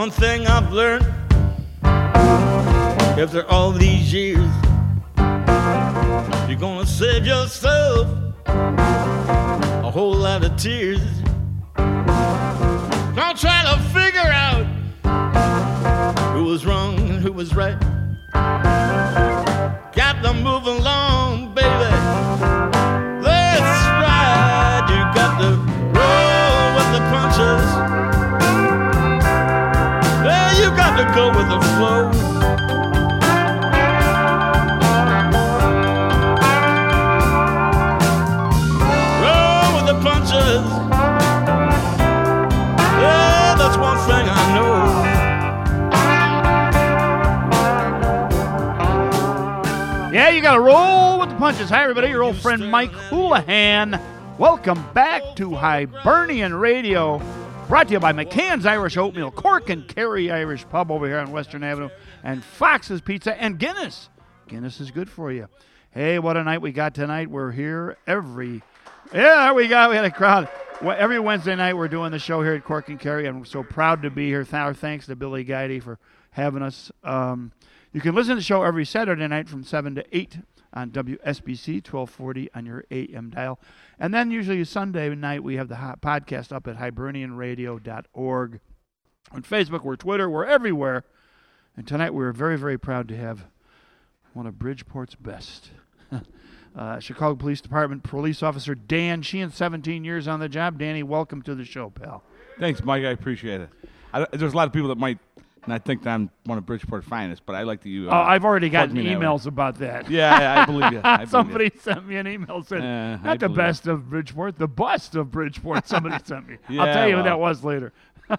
One thing I've learned after all these years, you're gonna save yourself a whole lot of tears. Don't try to figure out who was wrong and who was right. Got to move along, baby. That's right. You got to roll with the punches. Yeah, you got to go with the flow. Roll with the punches. Yeah, that's one thing I know. Yeah, you got to roll with the punches. Hi, everybody. Your old friend Mike Houlihan. Welcome back to Hibernian Radio. Brought to you by McCann's Irish Oatmeal, Cork and Kerry Irish Pub over here on Western Avenue, and Fox's Pizza, and Guinness. Guinness is good for you. Hey, what a night we got tonight. We're here every... Yeah, we had a crowd. Every Wednesday night we're doing the show here at Cork and Kerry, and we're so proud to be here. Our thanks to Billy Guidey for having us. You can listen to the show every Saturday night from 7 to 8 on WSBC 1240 on your AM dial. And then usually Sunday night we have the podcast up at hibernianradio.org. On Facebook, we're Twitter, we're everywhere. And tonight we're very, very proud to have one of Bridgeport's best. Chicago Police Department Police Officer Dan Sheehan, 17 years on the job. Danny, welcome to the show, pal. Thanks, Mike. I appreciate it. There's a lot of people that might not think that I'm one of Bridgeport's finest, but I like that you. I've already gotten emails about that. Yeah, I believe you. Somebody sent me an email saying, not the best of Bridgeport, the bust of Bridgeport. Somebody sent me. Yeah, I'll tell you who that was later.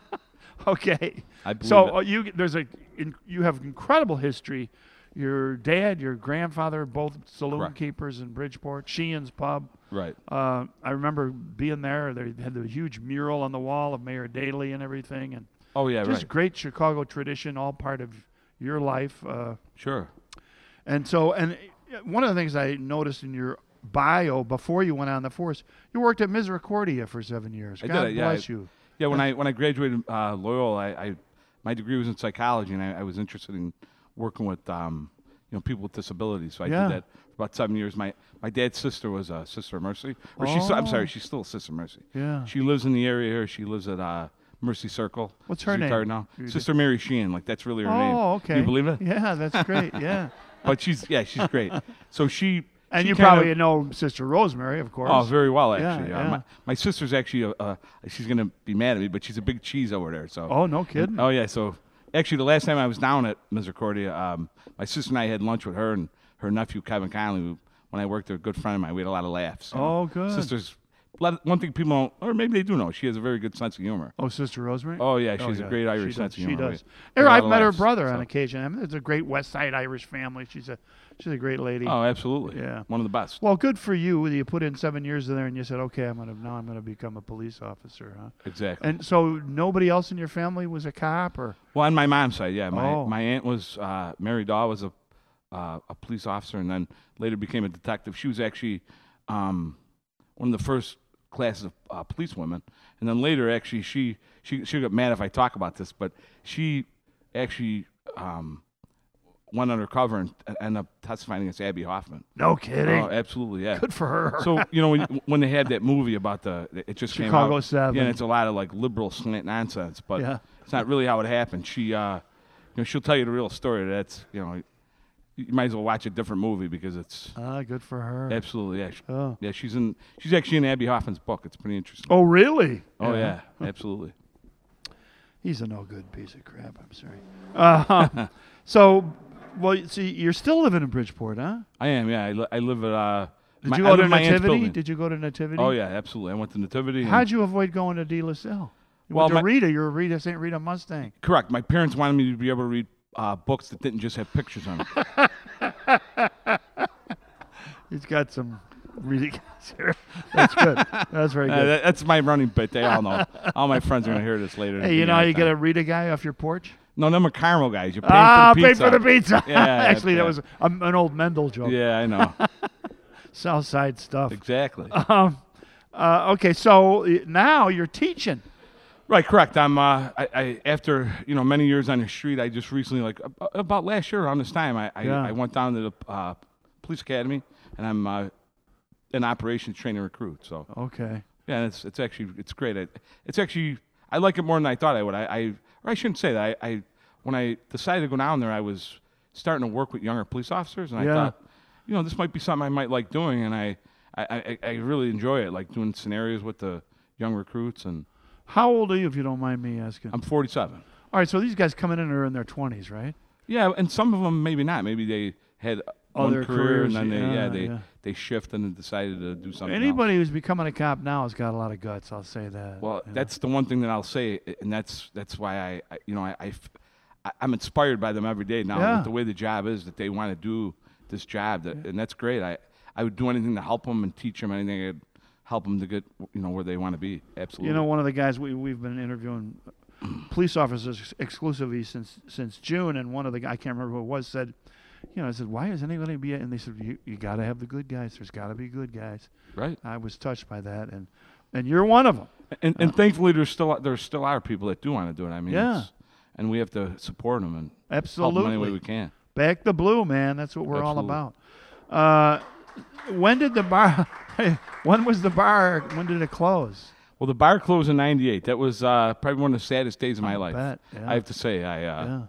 Okay. I believe so it. You have incredible history. Your dad, your grandfather, both saloon Correct. keepers in Bridgeport, Sheehan's Pub. Right. I remember being there. They had the huge mural on the wall of Mayor Daley and everything, and Oh, yeah, just right. great Chicago tradition, all part of your life. Sure. And one of the things I noticed in your bio before you went on the force, you worked at Misericordia for 7 years. I God did, yeah. bless you. Yeah, when I graduated Loyola, my degree was in psychology, and I was interested in working with people with disabilities. So I did that for about 7 years. My dad's sister was Sister Mercy. I'm sorry, she's still Sister Mercy. Yeah. She lives in the area here. She lives at Mercy Circle. What's her She's name? retired now. Sister Mary Sheehan. Like, that's really her name. Oh, okay. Do you believe it? Yeah, that's great. Yeah. But she's great. So she. And she you kinda- probably know Sister Rosemary, of course. Oh, very well, Yeah, actually. yeah. My sister's actually, she's going to be mad at me, but she's a big cheese over there. So. Oh, no kidding. Oh, yeah. So, actually, the last time I was down at Misericordia, my sister and I had lunch with her and her nephew, Kevin Conley, who, when I worked there, a good friend of mine. We had a lot of laughs. Oh, good. Sister's, one thing people don't, or maybe they do know, she has a very good sense of humor. Oh, Sister Rosemary? Oh, yeah. She has a great Irish sense of humor. She does. We had a lot I've of met her laughs, brother so. on occasion. I mean, it's a great West Side Irish family. She's a great lady. Oh, absolutely. Yeah. One of the best. Well, good for you. You put in 7 years in there, and you said, "Okay, I'm gonna become a police officer." Huh? Exactly. And so nobody else in your family was a cop, or? Well, on my mom's side, yeah. Oh. My aunt was Mary Daw was a police officer, and then later became a detective. She was actually one of the first classes of police women, and then later, actually, she got mad if I talk about this, but she actually went undercover and ended up testifying against Abby Hoffman. No kidding. Oh, absolutely, yeah. Good for her. So when they had that movie about it just came Chicago out. 7. Yeah, and it's a lot of like liberal slant nonsense, but Yeah. it's not really how it happened. She, she'll tell you the real story. That's you might as well watch a different movie because it's Good for her. absolutely yeah. Oh. Yeah, she's actually in Abby Hoffman's book. It's pretty interesting. Oh, really? Oh yeah, absolutely. He's a no good piece of crap. I'm sorry. See, you're still living in Bridgeport, huh? I am. Yeah, I live at. Did you I go live to in my aunt's Nativity? building. Did you go to Nativity? Oh yeah, absolutely. I went to Nativity. How'd you avoid going to De La Salle? You Well, went to my- Rita. You're a Rita St. Rita Mustang. Correct. My parents wanted me to be able to read books that didn't just have pictures on them. He's got some really here. That's good. That's very good. That's my running bit. They all know. All my friends are going to hear this later. Hey, you know how you get a Rita guy off your porch? No, them are caramel guys. You're paying Pay for the pizza. for the pizza. Yeah, Actually, yeah. that was an old Mendel joke. Yeah, I know. South Side stuff. Exactly. Okay, so now you're teaching. Right, correct. I'm I after many years on the street, I just recently about last year around this time I went down to the police academy, and I'm an operations training recruit. So Okay. yeah, it's actually great. I like it more than I thought I would. I shouldn't say that. When I decided to go down there, I was starting to work with younger police officers, and I thought, this might be something I might like doing, and I really enjoy it, like doing scenarios with the young recruits. And How old are you, if you don't mind me asking? I'm 47. All right, so these guys coming in are in their 20s, right? Yeah, and some of them maybe not. Maybe they had Other one career, careers, and then yeah. they shift and decided to do something else. Anybody who's becoming a cop now has got a lot of guts. I'll say that. Well, you know. that's the one thing that I'll say, and that's why I'm inspired by them every day now. Yeah. With the way the job is, that they want to do this job, and that's great. I would do anything to help them and teach them anything that help them to get where they want to be. Absolutely. One of the guys we've been interviewing police officers exclusively since June, and one of the I can't remember who it was said, I said, why is anybody be? And they said, you got to have the good guys. There's got to be good guys. Right. I was touched by that, and you're one of them. And thankfully, there still are people that do want to do it. I mean, Yeah. and we have to support them and Absolutely. help them any way we can. Back the blue, man. That's what we're Absolutely. all about. When did the bar? When was the bar? When did it close? Well, the bar closed in '98. That was probably one of the saddest days of my life. bet, yeah. I have to say, Yeah.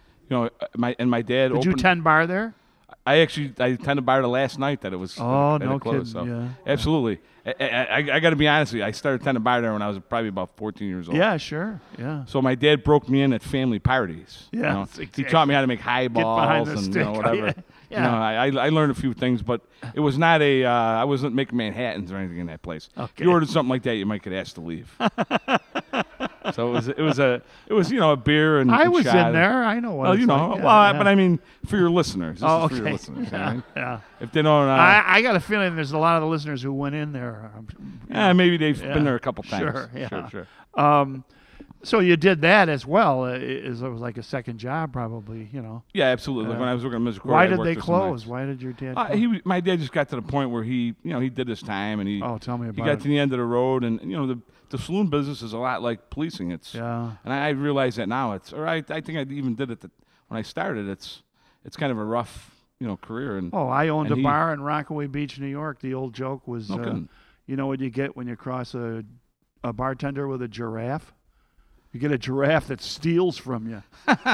my dad Did you opened. tend bar there? I attended bar the last night that it was. Oh, that no it closed, kidding, So. yeah. Absolutely. I got to be honest with you. I started attending bar there when I was probably about 14 years old. Yeah, sure. Yeah. So my dad broke me in at family parties. Yeah, He exactly. taught me how to make highballs the and stick. whatever. Yeah. I learned a few things, but it was not I wasn't making Manhattans or anything in that place. Okay. If you ordered something like that, you might get asked to leave. So it was a beer and I was shot. in there. I know what Well, it's like. Yeah, well, yeah. but I mean, for your listeners. This Oh, is for your okay. listeners. You know what I mean? Yeah. If they don't, I got a feeling there's a lot of the listeners who went in there. maybe they've Yeah. been there a couple times. Sure, yeah. Sure. So you did that as well. It was like a second job, probably. Yeah, absolutely. Like when I was working at Mr. Why I did worked they there some close? nights. Why did your dad? Close? My dad just got to the point where he did his time, and he Oh, tell me he about got it. to the end of the road, and the saloon business is a lot like policing. Yeah. And I realize that now. I think I even did it when I started. It's kind of a rough career. And Oh, I owned and a he- bar in Rockaway Beach, New York. The old joke was, No kidding. you know what you get when you cross a bartender with a giraffe? You get a giraffe that steals from you.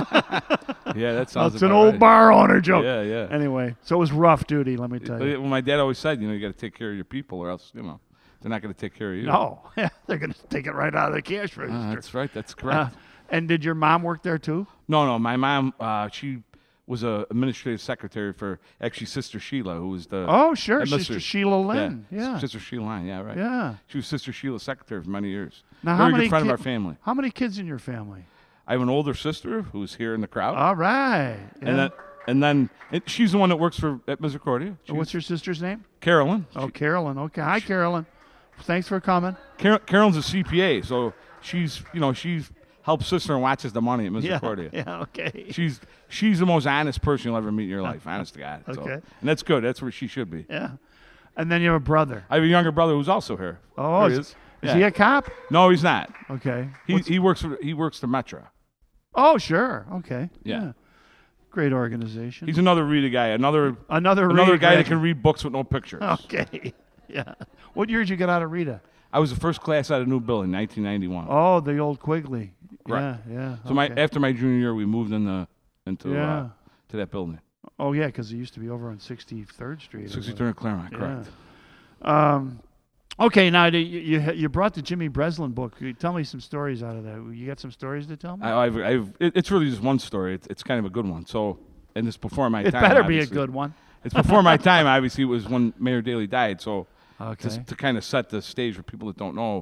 Yeah, that sounds. That's an about old right. bar owner joke. Yeah, yeah. Anyway, so it was rough duty, let me tell you. Well, my dad always said, you got to take care of your people, or else they're not going to take care of you. No, they're going to take it right out of the cash register. That's right. That's correct. And did your mom work there too? No. My mom, she was a administrative secretary for actually Sister Sheila, who was the. Oh, sure, Mr. Sister Sheila Lynn. Yeah. Sister Sheila Lynn. Yeah, right. Yeah. She was Sister Sheila's secretary for many years. Now, Very how many good friend of our ki- family. How many kids in your family? I have an older sister who's here in the crowd, All right. Yeah. and then she's the one that works at Misericordia. What's your sister's name? Carolyn? Oh, Carolyn. Okay. Hi, Carolyn. Thanks for coming. Carolyn's a CPA, so she's helps sister and watches the money at Misericordia. Yeah. Okay. She's the most honest person you'll ever meet in your life, honest to God. So, Okay. and that's good. That's where she should be. Yeah. And then you have a brother. I have a younger brother who's also here. Oh, There he is Yeah. he a cop? No, he's not. Okay. He works for Metro. Oh, sure. Okay. Yeah. Great organization. He's another Rita guy. Another Another guy Rita that can read books with no pictures. Okay. Yeah. What year did you get out of Rita? I was the first class out of New Building, 1991. Oh, the old Quigley. Right. Yeah. So after my junior year, we moved into Yeah. to that building, Oh, yeah, because it used to be over on 63rd Street. or 63rd Claremont. whatever. Correct. Yeah. Okay, now you brought the Jimmy Breslin book. Tell me some stories out of that. You got some stories to tell me? It's really just one story. It's kind of a good one. So, and it's before my It time. better be a obviously. good one. It's before my time. Obviously, it was when Mayor Daley died. So, Okay. to kind of set the stage for people that don't know,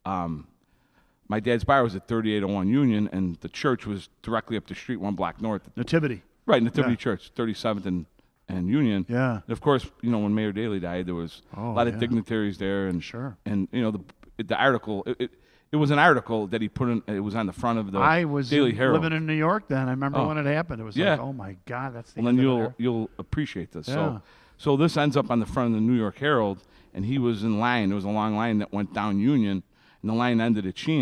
my dad's bar was at 3801 Union, and the church was directly up the street, one block north. Nativity. Right, Nativity Yeah. Church, 37th and Union. Yeah. And of course, when Mayor Daley died, there was a lot of yeah. dignitaries there, and Sure. and the article. It was an article that he put in. It was on the front of the I was Daily Herald. living in New York then. I remember Oh. when it happened. It was Yeah. like, oh my God, that's the Well, then end of you'll appreciate this. Yeah. So this ends up on the front of the New York Herald, and he was in line. There was a long line that went down Union, and the line ended at Sheehan's,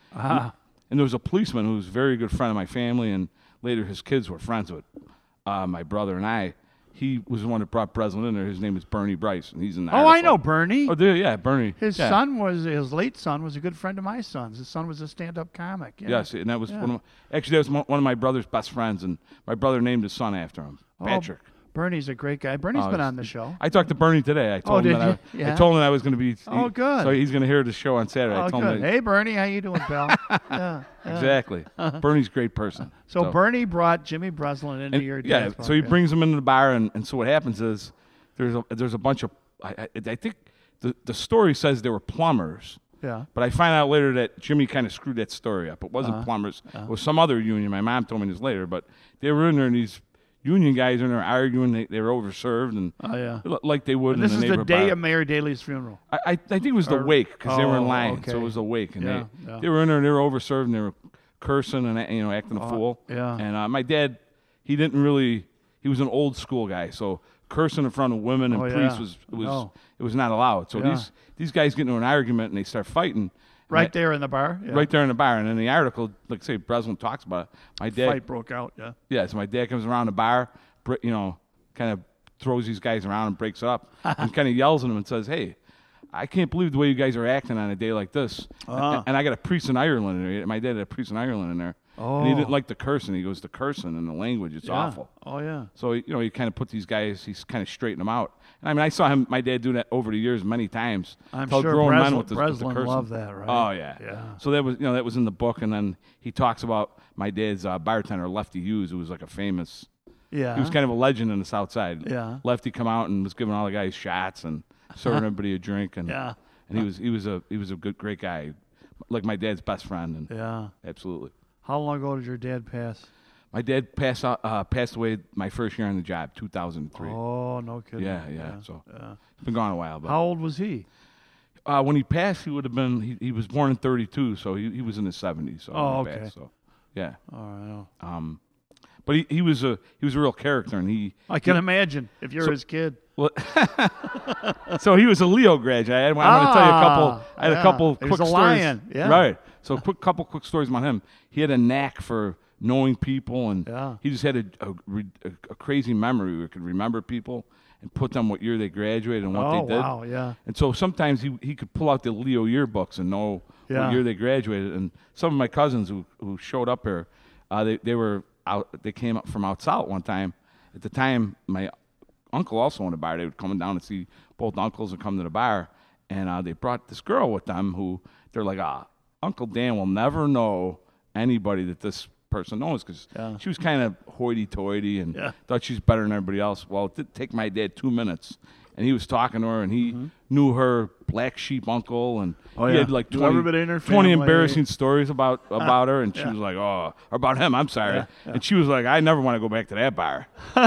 And there was a policeman who was a very good friend of my family, and later his kids were friends with my brother and I. He was the one that brought Breslin in there. His name is Bernie Bryce, and he's in the Oh, I know Bernie. Oh, yeah, Bernie. His yeah. his late son was a good friend of my son's. His son was a stand-up comic. Yeah. Yes, and that was actually that was one of my brother's best friends, and my brother named his son after him, Patrick. Bernie's a great guy. Bernie's been on the show. I talked to Bernie today. I told him did that you? Yeah. I told him I was going to be. Good. So he's going to hear the show on Saturday. Oh, I told good. him Hey, Bernie, how you doing, pal? Yeah. Exactly. Bernie's a great person. So Bernie brought Jimmy Breslin into your dad's so he brings him into the bar, and so what happens is there's a bunch of I think the story says they were plumbers. Yeah. But I find out later that Jimmy kind of screwed that story up. It wasn't plumbers. It was some other union. My mom told me this later, but they were in there, and these union guys in there arguing. They were overserved, and like they would. And this in the is the day bar. of Mayor Daley's funeral. I think it was the wake because they were in line, okay. so it was the wake, and Yeah, they were in there, and they were overserved, and they were cursing and acting a fool. Yeah. And my dad, he was an old school guy, so cursing in front of women and priests was not allowed. So these guys get into an argument and they start fighting. Right there in the bar? Yeah. Right there in the bar. And in the article, like say Breslin talks about it, my dad Fight broke out, yeah. Yeah, so my dad comes around the bar, kind of throws these guys around and breaks up and kind of yells at them and says, "Hey, I can't believe the way you guys are acting on a day like this." And I got a priest in Ireland in there. My dad had a priest in Ireland in there. And he didn't like the cursing. He goes, the cursing and the language, it's awful. Oh, yeah. So, he kind of put these guys, he's kind of straightened them out. And I mean, I saw my dad do that over the years many times. I'm sure Breslin loved that, right? Oh, yeah. So that was in the book. And then he talks about my dad's bartender, Lefty Hughes, who was like a famous, he was kind of a legend in the South Side. Yeah. Lefty come out and was giving all the guys shots and serving everybody a drink. And, and he was a great guy, like my dad's best friend. And absolutely. How long ago did your dad pass? My dad passed away my first year on the job, 2003. Oh, no kidding. Yeah. So it's been gone a while. But how old was he? When he passed, he would have been. He was born in 32, so he was in his 70s. So okay. Passed, so yeah. All right. But he was a real character, and I can imagine if you're his kid. Well, so he was a Leo graduate. I want to tell you a couple. I had a couple quick stories. Lion. Yeah. Right. So couple quick stories about him. He had a knack for knowing people, and he just had a crazy memory where he could remember people and put them what year they graduated and what they did. Wow, yeah. And so sometimes he could pull out the Leo yearbooks and know what year they graduated. And some of my cousins who showed up here, they came up from out south one time. At the time, my uncle also owned a bar. They would come down and see both uncles and come to the bar. And they brought this girl with them who they're like, Uncle Dan will never know anybody that this person knows because she was kind of hoity-toity and thought she's better than everybody else. Well, it did take my dad 2 minutes, and he was talking to her, and he knew her black sheep uncle, and he had like 20 embarrassing stories about her, and she was like, or about him, I'm sorry. And she was like, I never want to go back to that bar.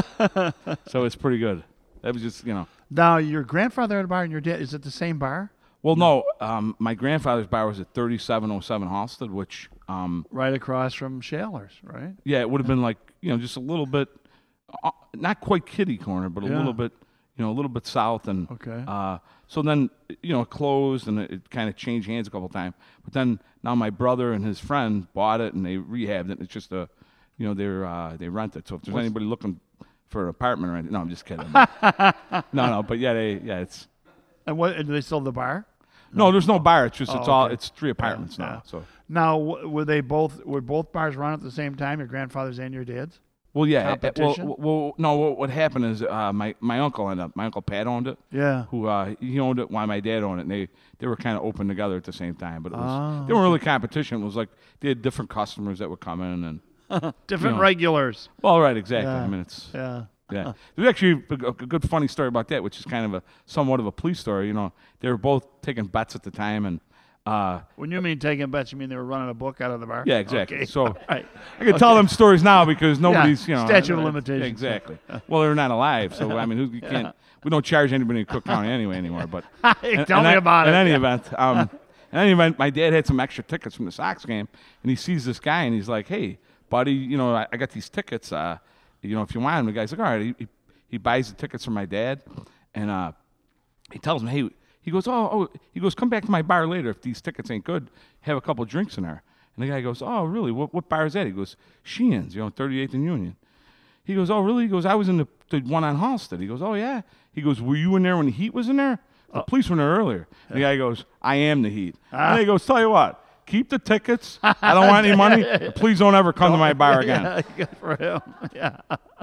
So it's pretty good. That was just, Now, your grandfather had a bar and your dad, is it the same bar? Well, no. My grandfather's bar was at 3707 Halstead, which right across from Shaler's, right? Yeah, it would have been like just a little bit, not quite kitty corner, but a little bit, a little bit south. And so then it closed and it kind of changed hands a couple of times. But then now my brother and his friend bought it and they rehabbed it. It's just they rent it. So if there's anybody looking for an apartment or anything, no, I'm just kidding. No, but it's. And what? Do they still have the bar? No, there's no bar. It's just it's 3 apartments now. So now, were both bars run at the same time? Your grandfather's and your dad's? Well, yeah. Competition? Well, no. What happened is my uncle Pat owned it. Yeah. Who he owned it while my dad owned it. And they were kind of open together at the same time. But they weren't really competition. It was like they had different customers that would come in and different regulars. Well, right, exactly. Yeah. I mean, it's Yeah. There's actually a good funny story about that, which is kind of somewhat of a police story. They were both taking bets at the time, and when you mean taking bets, you mean they were running a book out of the bar? Yeah, exactly. Okay. So right. I can tell them stories now because nobody's statute of limitations. Exactly. Well, they're not alive, so I mean, you can't. We don't charge anybody in Cook County anyway anymore. But tell me about it. In any event, my dad had some extra tickets from the Sox game, and he sees this guy, and he's like, "Hey, buddy, I got these tickets. If you want them." The guy's like, "All right." He buys the tickets from my dad, and he tells him, "Hey," he goes, "Oh," he goes, "Come back to my bar later if these tickets ain't good. Have a couple drinks in there." And the guy goes, "Oh, really? What bar is that?" He goes, "Sheehan's, 38th and Union." He goes, "Oh, really?" He goes, "I was in the one on Halsted." He goes, "Oh, yeah." He goes, "Were you in there when the Heat was in there?" The police were in there earlier. And the guy goes, "I am the Heat." And he goes, "Tell you what, keep the tickets. I don't want any money. Please don't ever come to my bar again." Yeah, good for him. Yeah.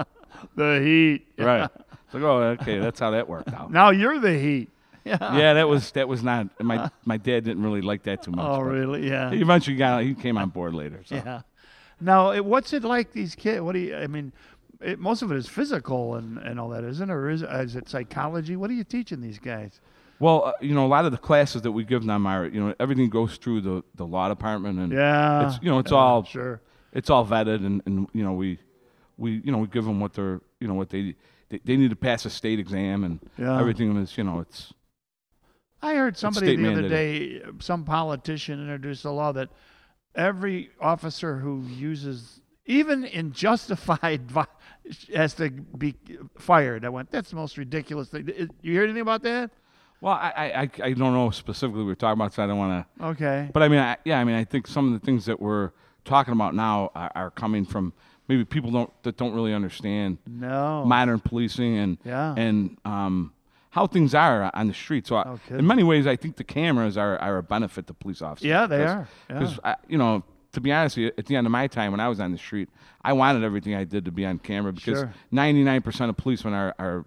The Heat. Yeah. Right. It's like, oh, okay, that's how that worked out. Now you're the Heat. Yeah. Yeah, that was not my dad didn't really like that too much. Oh, but really? Yeah. He eventually he came on board later. So. Yeah. Now, what's it like? These kids? I mean, most of it is physical and all that, isn't it? Or is it psychology? What are you teaching these guys? Well, a lot of the classes that we give them are, everything goes through the law department, and Yeah. it's all Sure. it's all vetted, and we give them what they're what they need to pass a state exam, and Yeah. everything is it's. I heard somebody the other mandated. day, some politician introduced a law that every officer who uses, even in justified, has to be fired. I went, that's the most ridiculous thing. You hear anything about that? Well, I don't know specifically what we're talking about, so I don't want to. Okay. But I think some of the things that we're talking about now are coming from maybe people that don't really understand No. modern policing and how things are on the street. So kidding. in many ways, I think the cameras are a benefit to police officers. Yeah, they are. Yeah. Because to be honest with you, at the end of my time when I was on the street, I wanted everything I did to be on camera because Sure. 99% of policemen are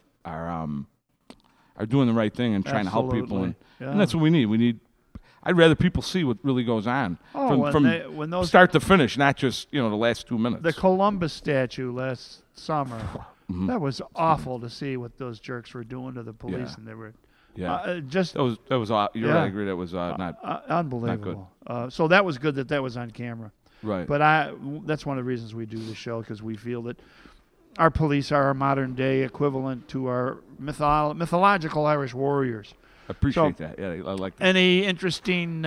doing the right thing and trying to help people, Absolutely. Yeah. and that's what we need. I'd rather people see what really goes on when those start to finish, not just the last 2 minutes. the Columbus statue last summer, that was awful to see what those jerks were doing to the police, Yeah. and they were yeah, just that was. You're Yeah. right, I agree. That was not unbelievable. So that was good that was on camera. right. But that's one of the reasons we do the show, because we feel that our police are our modern day equivalent to our mythological Irish warriors. I appreciate that. Yeah, I like that. Any interesting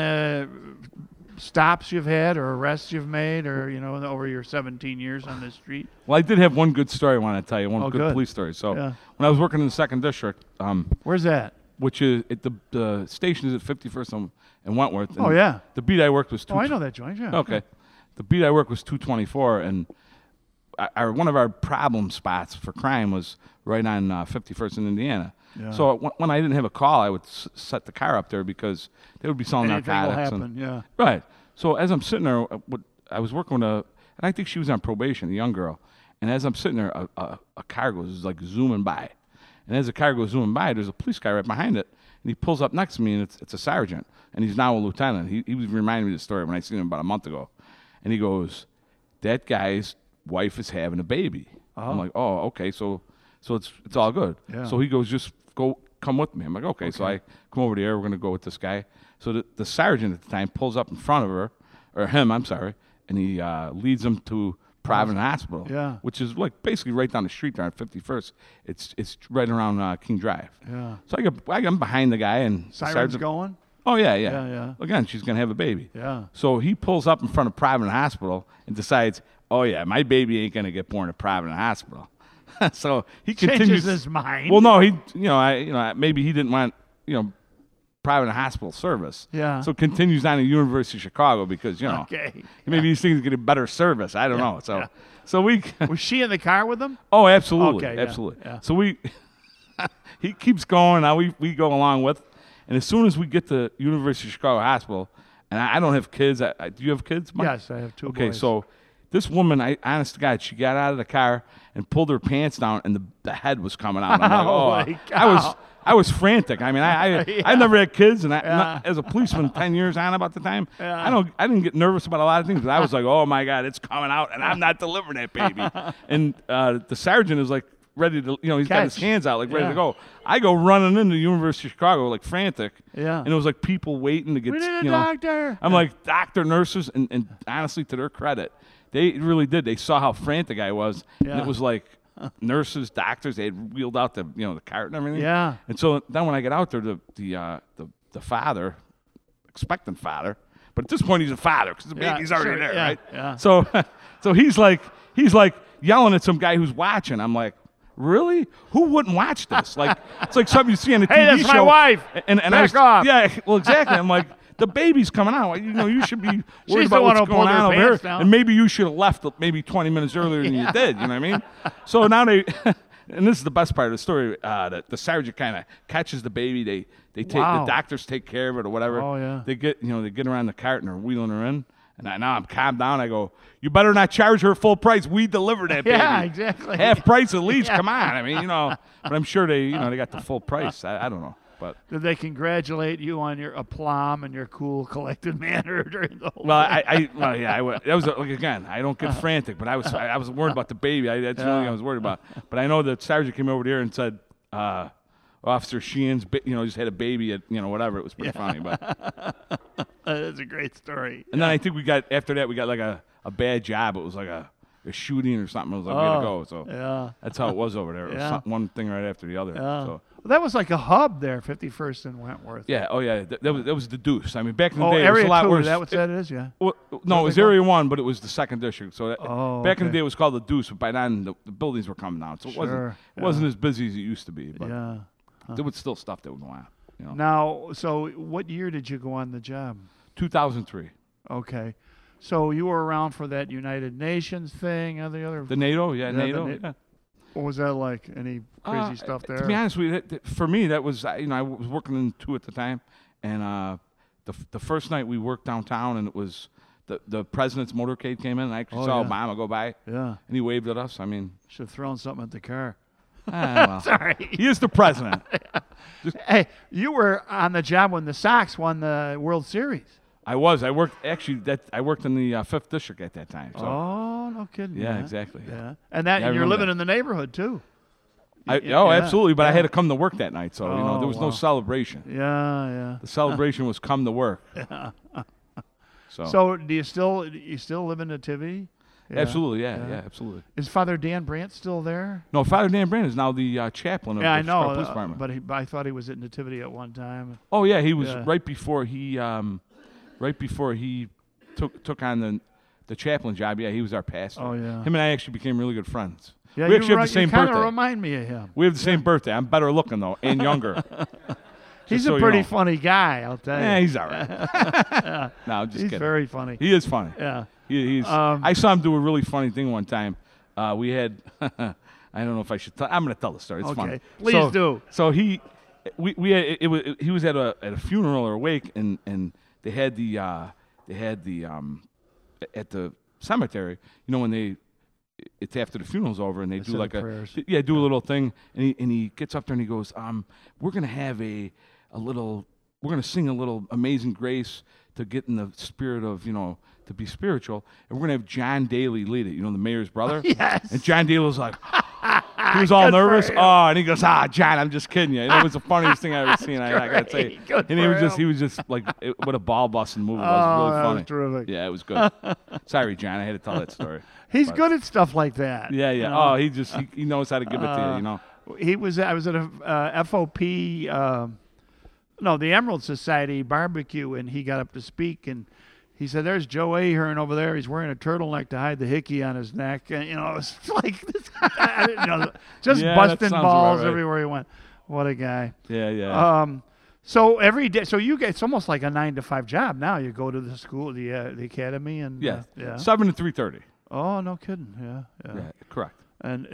stops you've had or arrests you've made, or over your 17 years on the street? Well, I did have one good story I want to tell you. One good. police story. So Yeah. when I was working in the 2nd District, Where's that? which is the station is at 51st and Wentworth. And Oh, yeah. The beat I worked was Oh, I know that joint. Yeah. Okay. The beat I worked was 224, and one of our problem spots for crime was right on 51st in Indiana. Yeah. So when I didn't have a call, I would set the car up there because they would be selling Anything will narcotics. happen. Yeah. Right. So as I'm sitting there, I was working with and I think she was on probation, a young girl. And as I'm sitting there, a car goes like zooming by. And as the car goes zooming by, there's a police car right behind it. And he pulls up next to me, and it's a sergeant. And he's now a lieutenant. He was reminding me of the story when I seen him about a month ago. And he goes, "That guy's wife is having a baby." I'm like, "Oh, okay, so it's all good." Yeah. So he goes, "Just come with me." I'm like, okay. So I come over there. We're going to go with this guy. So the sergeant at the time pulls up in front of her, or him, I'm sorry, and he leads him to Providence Hospital, Yeah. which is like basically right down the street there on 51st. It's right around King Drive. Yeah. So I get behind the guy, and the Sirens sergeant, going? oh, yeah. Yeah. Again, she's going to have a baby. Yeah. So he pulls up in front of Providence Hospital and decides, oh, yeah, my baby ain't going to get born at Providence Hospital. So he continues. Changes his mind. Well, no, maybe he didn't want, private hospital service. Yeah. So continues on at University of Chicago because, Okay. maybe these things get a better service. I don't know. So, yeah. so we. Was she in the car with him? Oh, absolutely, Okay, yeah, absolutely. yeah. So he keeps going. Now we go along with, and as soon as we get to University of Chicago Hospital, and I don't have kids. Do you have kids, Mike? Yes, I have two Okay, boys. so this woman, honest to God, she got out of the car and pulled her pants down, and the head was coming out. I'm like, Holy cow. I was frantic. I mean, I never had kids, and Yeah. as a policeman 10 years on about the time, Yeah. I didn't get nervous about a lot of things, but I was like, oh my God, it's coming out, and I'm not delivering that baby. And the sergeant is like ready to, he's got his Catch. hands out like ready Yeah. to go. I go running into University of Chicago like frantic, Yeah. and it was like people waiting to get, We need a doctor. I'm like, doctor, nurses, and honestly, to their credit, they really did. They saw how frantic I was, and Yeah. it was like nurses, doctors. They had wheeled out the cart and everything. Yeah. And so then when I get out there, the father, expectant father, but at this point he's a father because the Yeah, baby's already sure, there, yeah, right? yeah. So so he's like yelling at some guy who's watching. I'm like, really? Who wouldn't watch this? Like it's like something you see on a Hey, TV that's show. my wife. And I Back was, off. Yeah, well, exactly. I'm like, the baby's coming out. You know, you should be worried She's the about one what's who pulled going her on over here. pants down. And maybe you should have left maybe 20 minutes earlier than you did. You know what I mean? So now they, and this is the best part of the story. The sergeant kind of catches the baby. They take Wow. the doctors take care of it or whatever. Oh, yeah. They get her on the cart and they're wheeling her in. And now I'm calmed down. I go, you better not charge her full price. We delivered that baby. Yeah, exactly. Half price at least. Come on. I mean, but I'm sure they got the full price. I don't know. But Did they congratulate you on your aplomb and your cool, collected manner during the whole well, thing? that was like again. I don't get frantic, but I was worried about the baby. That's the only thing I was worried about. But I know that sergeant came over there and said, Officer Sheehan's, just had a baby at whatever. It was pretty funny, but. That's a great story. And then I think after that we got like a bad job. It was like a shooting or something. It was like way to go. So Yeah. that's how it was over there. It was one thing right after the other. Yeah. So. Well, that was like a hub there, 51st and Wentworth. Yeah. Oh yeah. That was the Deuce. I mean, back in the Oh, day, it was Area a lot 2, worse. is that what that is? Yeah. Well, no, it was they call it? Area 1, but it was the 2nd district. So back in the okay. day, it was called the Deuce. But by then, the buildings were coming down, so it wasn't as busy as it used to be. But Yeah. there was still stuff that would go on. Now, so what year did you go on the job? 2003. Okay. So you were around for that United Nations thing and the other. The NATO, the NATO. Na- Yeah. What was that like? Any crazy stuff there? To be honest with you, for me, that was I was working in 2 at the time, and the first night we worked downtown, and it was the president's motorcade came in, and I actually saw yeah. Obama go by, Yeah. and he waved at us. I mean, Should have thrown something at the car. well, Sorry. he is the president. Hey, you were on the job when the Sox won the World Series. I worked in the 5th district at that time. So Oh, no kidding. yeah, exactly. Yeah. And that Yeah, I you're remember living that. in the neighborhood too. Oh, absolutely. But I yeah. had to come to work that night, so Oh, there was no wow. celebration. Yeah. The celebration was come to work. So do you still live in Nativity? Yeah. Absolutely, yeah, absolutely. Is Father Dan Brandt still there? No, Father Dan Brand is now the chaplain of Yeah, I the know. Chicago Police Department. But I thought he was at Nativity at one time. Oh yeah, he was Yeah. right before he took on the chaplain job. Yeah, he was our pastor. Oh, yeah. Him and I actually became really good friends. Yeah, we actually have the same you kind of birthday. remind me of him. We have the same birthday. I'm better looking though, and younger. He's so a you pretty know. funny guy, I'll tell you. Yeah, he's all right. No, I'm just He's kidding. very funny. He is funny. Yeah. He's. I saw him do a really funny thing one time. We had. I don't know if I should. I'm going to tell the story. It's Okay. funny. Please do. So he had he was at a funeral or a wake, and they had the at the cemetery. When it's after the funeral's over, and they do say like the prayers. do a little thing, and he gets up there and he goes, we're gonna have we're gonna sing a little Amazing Grace to get in the spirit of to be spiritual, and we're gonna have John Daly lead it. The mayor's brother. Yes. And John Daly was like, he was all Good for nervous. him. Oh, and he goes, John, I'm just kidding you. And it was the funniest thing I ever seen. I gotta say. great. Good And for he him. was just like, what a ball busting move it was. Oh, Really that funny. was terrific. Yeah, it was good. Sorry, John, I had to tell that story. He's good at stuff like that. Yeah. you know? Oh, he knows how to give it to you. I was at a FOP, the Emerald Society barbecue, and he got up to speak, and he said, "There's Joe Ahern over there. He's wearing a turtleneck to hide the hickey on his neck." And it's like just Yeah, that busting sounds balls about right. everywhere he went. What a guy. Yeah. So every day, it's almost like a 9 to 5 job now. You go to the school, the academy, and Yeah. yeah. 7 to 3:30. Oh, no kidding. Yeah. Yeah, correct. And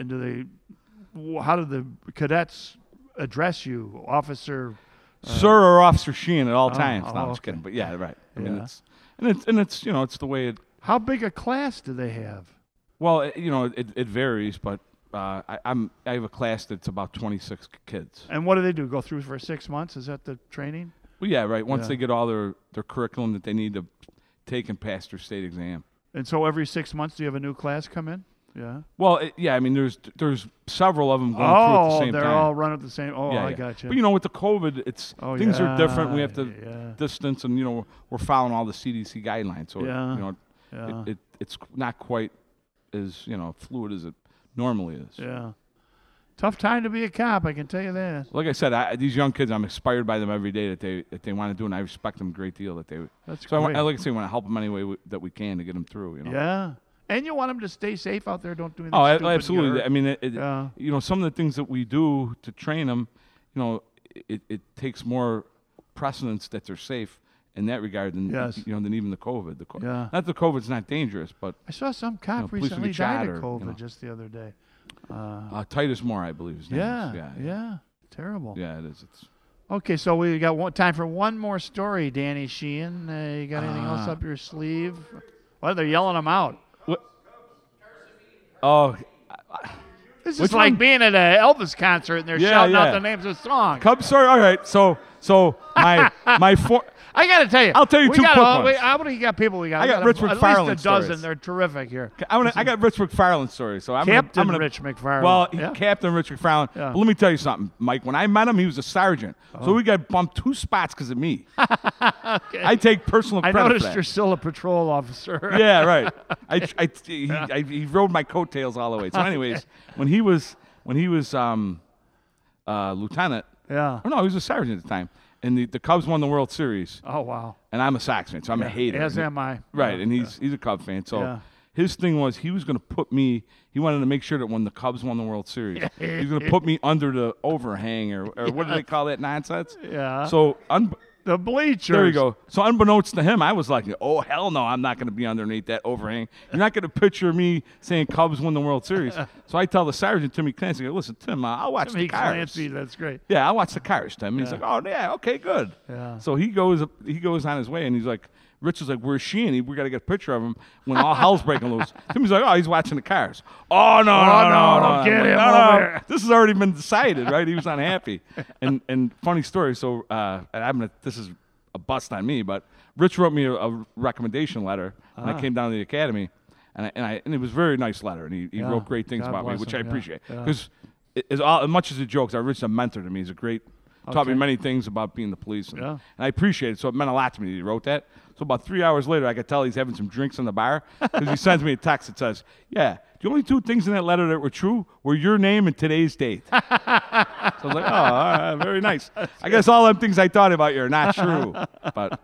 how do the cadets address you, officer? Sir or Officer Sheehan at all times. No, I'm just okay. kidding. But yeah, right. I mean, Yeah. it's it's the way it. How big a class do they have? Well, it varies, but I have a class that's about 26 kids. And what do they do? Go through for 6 months? Is that the training? Well, yeah, right. Once Yeah. they get all their curriculum that they need to take and pass their state exam. And so every 6 months, do you have a new class come in? Yeah. Well, I mean, there's several of them going through at the same they're time. all run at the same. Oh, Yeah, I yeah. got you. But with the COVID, things are different. We have to yeah. distance, and we're following all the CDC guidelines. So Yeah. Yeah. it's not quite as fluid as it normally is. Yeah. Tough time to be a cop, I can tell you that. Like I said, these young kids, I'm inspired by them every day that they want to do, and I respect them a great deal. That's So great. I like I say, want to help them any way that we can to get them through. Yeah. And you want them to stay safe out there. Don't do anything Oh, stupid. absolutely. Get I mean, Yeah. some of the things that we do to train them, it takes more precedence that they're safe in that regard than Yes. than even the COVID. Yeah. Not the COVID's not dangerous, but I saw some cop police recently would chat died or, of COVID you know. just the other day. Titus Moore, I believe his name is. Yeah. Terrible. Yeah, it is. It's Okay, so we got time for one more story, Danny Sheehan. You got anything else up your sleeve? Well, they're yelling them out. what? Oh, This Which is like one? being at an Elvis concert and they're Yeah, shouting out yeah. the names of songs. Cubs story. All right, so my I got to tell you. I'll tell you we two got quick all, ones. How many got people we got? I We got a- Rich At least McFarlane a dozen. stories. They're terrific here. I got Rich McFarlane story. So I'm Captain gonna, Rich McFarlane. Well, Yeah. Captain Rich McFarlane. Yeah. But let me tell you something, Mike. When I met him, he was a sergeant. So we got bumped 2 spots because of me. I take personal I credit noticed for that. you're still a patrol officer. Yeah, right. He rode my coattails all the way. So, anyways, when he was lieutenant, Yeah. oh no, he was a sergeant at the time, and the Cubs won the World Series, Oh, wow. and I'm a Sox fan, so I'm a hater. As am I. Right, Yeah. and he's a Cub fan. So Yeah. his thing was he was going to put me. He wanted to make sure that when the Cubs won the World Series, he was going to put me under the overhang or what do they call that nonsense? Yeah. So The bleachers. there you go. So unbeknownst to him, I was like, oh, hell no, I'm not going to be underneath that overhang. You're not going to picture me saying Cubs win the World Series. So I tell the sergeant, Timmy Clancy, I go, listen, Tim, I'll watch Timmy the Cars. Clancy, that's great. Yeah, I'll watch the Cars, Tim. And he's like, oh, yeah, okay, good. Yeah. So he goes on his way, and he's like, Rich is like, where's she? And we got to get a picture of him when all hell's breaking loose. Timmy's like, oh, he's watching the Cars. Oh, no. no, I'm get like, him no, over no. here. This has already been decided, right? He was unhappy. And funny story, so this is a bust on me, but Rich wrote me a recommendation letter when I came down to the academy, and it was a very nice letter, and he Yeah. wrote great things God about me, bless which him, I yeah. appreciate. Yeah. Because as much as it jokes, Rich is a mentor to me. He's a great, taught me Okay. many things about being the police, and, Yeah. and I appreciate it. So it meant a lot to me that he wrote that. So about 3 hours later, I could tell he's having some drinks in the bar because he sends me a text that says, yeah, the only 2 things in that letter that were true were your name and today's date. So I was like, oh, all right, very nice. I guess all them things I thought about you are not true. But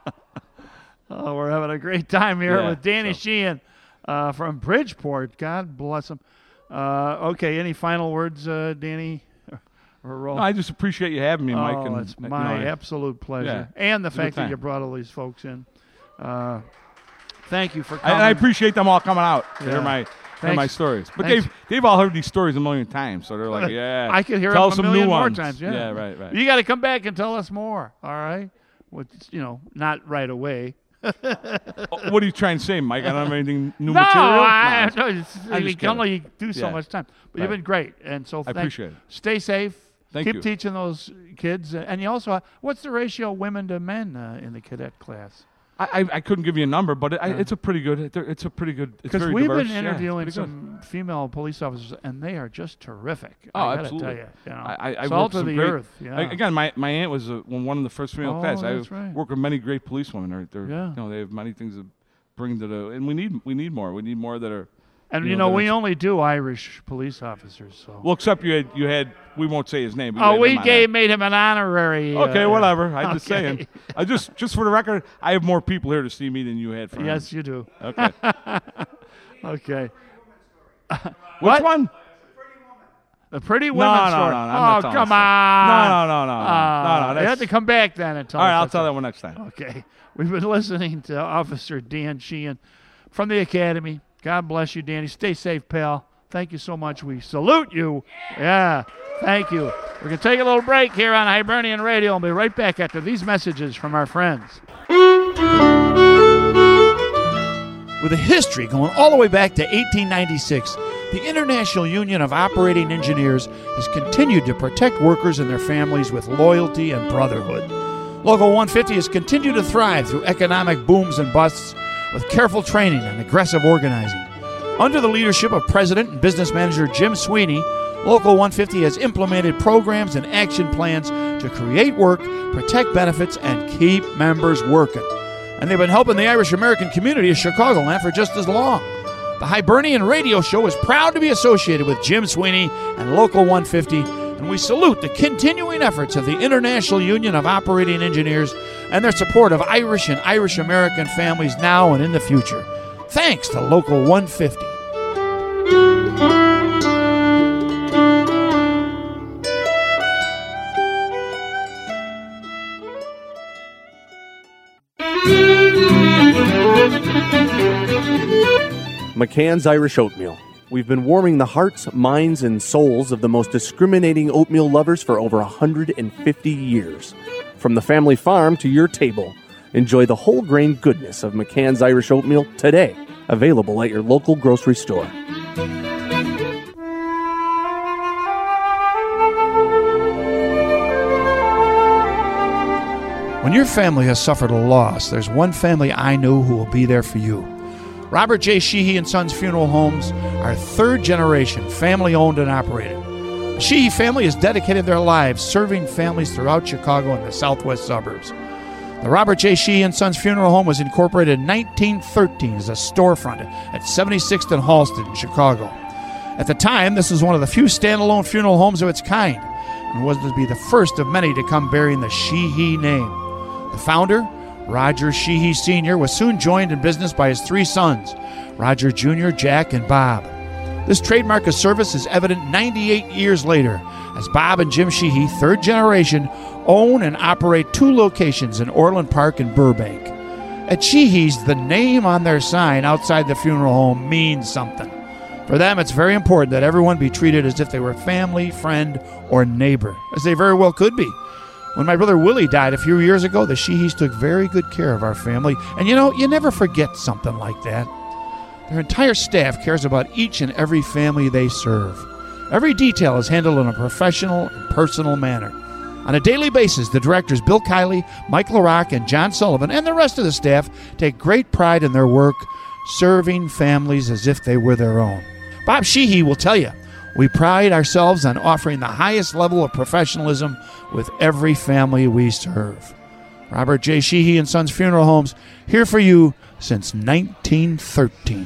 Oh, we're having a great time here Yeah, with Danny so. Sheehan from Bridgeport. God bless him. Okay, any final words, Danny? Or roll? no, I just appreciate you having me, Mike. Oh, and, it's my you know, absolute pleasure. Yeah, And the it's a good fact that you time. brought all these folks in. Thank you for and coming. I appreciate them all coming out to Yeah. hear my Thanks. stories. But Thanks. they've all heard these stories a million times, so they're like, yeah. I could hear tell them some a million new more ones. times. Yeah, right. You got to come back and tell us more. All right, which not right away. What are you trying to say, Mike? I don't have anything new No, material. I No. we just can kidding. only do so Yeah. much time. But you've Right. been great, and so I appreciate it. Stay safe. Thank Keep you. teaching those kids, and you also. What's the ratio of women to men in the cadet class? I couldn't give you a number, but it's a pretty good. It's a pretty good. It's Because very we've diverse. been Yeah, it's interviewing pretty good. some female police officers, and they are just terrific. Oh, I gotta absolutely. tell you, you know, I salt worked of some the great, earth. Yeah. Again, my aunt was one of the first female Oh, class. I that's right. work with many great policewomen. They're Yeah. they have many things to bring to the, and we need more. We need more that are. And you know, we that's- only do Irish police officers. So. Well, except you had. We won't say his name. But you had we him on there. made him an honorary. Okay, whatever. I'm just okay. saying. I just for the record, I have more people here to see me than you had for him. Yes, you do. Okay. Okay. Which What? one? The pretty No, women no, story. no, I'm not Oh, telling come that on. No. You That's, have to come back then and tell all us. right, I'll that's tell all. that one next time. Okay. We've been listening to Officer Dan Sheehan from the Academy. God bless you, Danny. Stay safe, pal. Thank you so much. We salute you. Yeah. Thank you. We're going to take a little break here on Hibernian Radio and be right back after these messages from our friends. With a history going all the way back to 1896, the International Union of Operating Engineers has continued to protect workers and their families with loyalty and brotherhood. Local 150 has continued to thrive through economic booms and busts with careful training and aggressive organizing. Under the leadership of President and Business Manager Jim Sweeney, Local 150 has implemented programs and action plans to create work, protect benefits, and keep members working. And they've been helping the Irish American community of Chicagoland for just as long. The Hibernian Radio Show is proud to be associated with Jim Sweeney and Local 150, and we salute the continuing efforts of the International Union of Operating Engineers and their support of Irish and Irish American families now and in the future. Thanks to Local 150. McCann's Irish Oatmeal. We've been warming the hearts, minds, and souls of the most discriminating oatmeal lovers for over 150 years. From the family farm to your table, enjoy the whole grain goodness of McCann's Irish Oatmeal today. Available at your local grocery store. When your family has suffered a loss, there's one family I know who will be there for you. Robert J. Sheehy and Sons Funeral Homes are third generation, family owned and operated. The Sheehy family has dedicated their lives serving families throughout Chicago and the southwest suburbs. The Robert J. Sheehy and Sons Funeral Home was incorporated in 1913 as a storefront at 76th and Halsted in Chicago. At the time, this was one of the few standalone funeral homes of its kind and was to be the first of many to come bearing the Sheehy name. The founder, Roger Sheehy Sr., was soon joined in business by his three sons, Roger Jr., Jack, and Bob. This trademark of service is evident 98 years later, as Bob and Jim Sheehy, third generation, own and operate two locations in Orland Park and Burbank. At Sheehy's, the name on their sign outside the funeral home means something. For them, it's very important that everyone be treated as if they were family, friend, or neighbor, as they very well could be. When my brother Willie died a few years ago, the Sheehys took very good care of our family. And you never forget something like that. Their entire staff cares about each and every family they serve. Every detail is handled in a professional and personal manner. On a daily basis, the directors Bill Kiley, Mike LaRock, and John Sullivan, and the rest of the staff take great pride in their work, serving families as if they were their own. Bob Sheehy will tell you, we pride ourselves on offering the highest level of professionalism with every family we serve. Robert J. Sheehy and Sons Funeral Homes, here for you since 1913.